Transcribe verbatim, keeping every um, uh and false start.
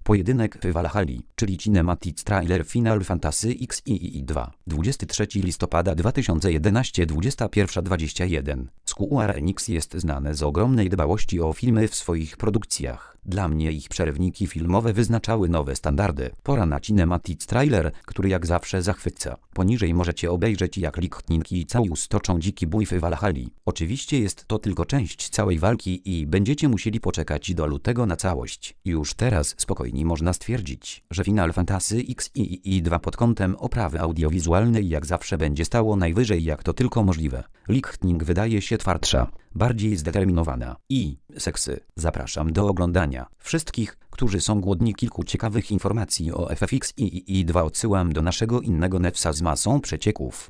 Pojedynek w Valhalli, czyli Cinematic Trailer Final Fantasy X I I dwa. dwudziestego trzeciego listopada dwa tysiące jedenastego, dwudziesta pierwsza dwadzieścia jeden. Square Enix jest znane z ogromnej dbałości o filmy w swoich produkcjach. Dla mnie ich przerywniki filmowe wyznaczały nowe standardy. Pora na Cinematic Trailer, który jak zawsze zachwyca. Poniżej możecie obejrzeć, jak Lightning i Zeus toczą dziki bój w Valhalli. Oczywiście jest to tylko część całej walki i będziecie musieli poczekać do lutego na całość. Już teraz spokojnie można stwierdzić, że Final Fantasy X I I dwa pod kątem oprawy audiowizualnej jak zawsze będzie stało najwyżej, jak to tylko możliwe. Lightning wydaje się twardsza, bardziej zdeterminowana i seksy. Zapraszam do oglądania. Wszystkich, którzy są głodni kilku ciekawych informacji o F F X I I dwa, odsyłam do naszego innego newsa z masą przecieków.